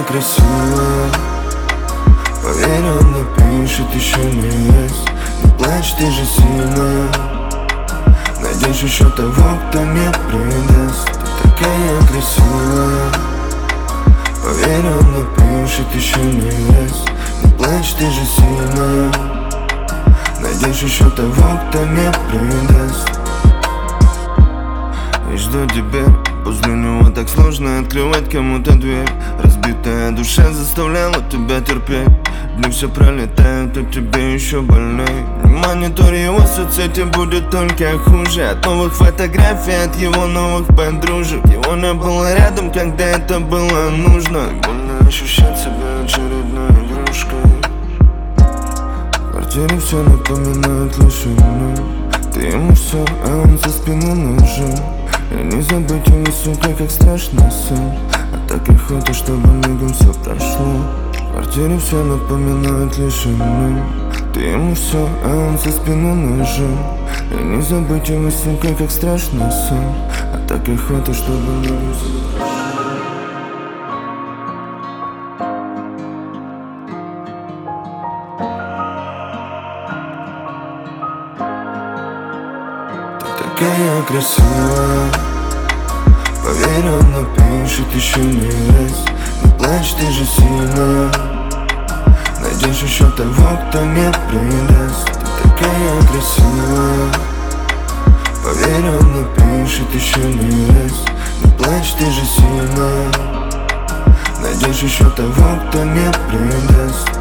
красивая. Поверь, он напишет еще не раз. Не плачь, ты же сильная. Найдешь еще того, кто не предаст. Ты такая красивая. Поверь, он напишет еще не раз. Не плачь, ты же сильная. Найдешь еще того, кто не предаст. И жду тебя. Возле него так сложно открывать кому-то дверь. Разбитая душа заставляла тебя терпеть. Дни все пролетают, а тебе еще больней. Не монитор его соцсети, будет только хуже. От новых фотографий, от его новых подружек. Его не было рядом, когда это было нужно. Больно ощущать себя очередной игрушкой. В квартире все напоминает лишь одно. Ты ему все, а он за спину нужен. И не забыть его, сука, как страшный сон. А так и хочешь, чтобы мигом все прошло. В квартире все напоминает лишь одно. Ты ему все, а он за спину нужен. И не забыть его, сука, как страшный сон. А так и хочешь, чтобы мигом все прошло. Такая красивая. Поверь, он напишет еще не раз. Не плачь, ты же сильная. Найдешь еще того, кто не предаст. Ты такая красивая. Поверь, он напишет еще не раз. Не плачь, ты же сильная. Найдешь еще того, кто не предаст.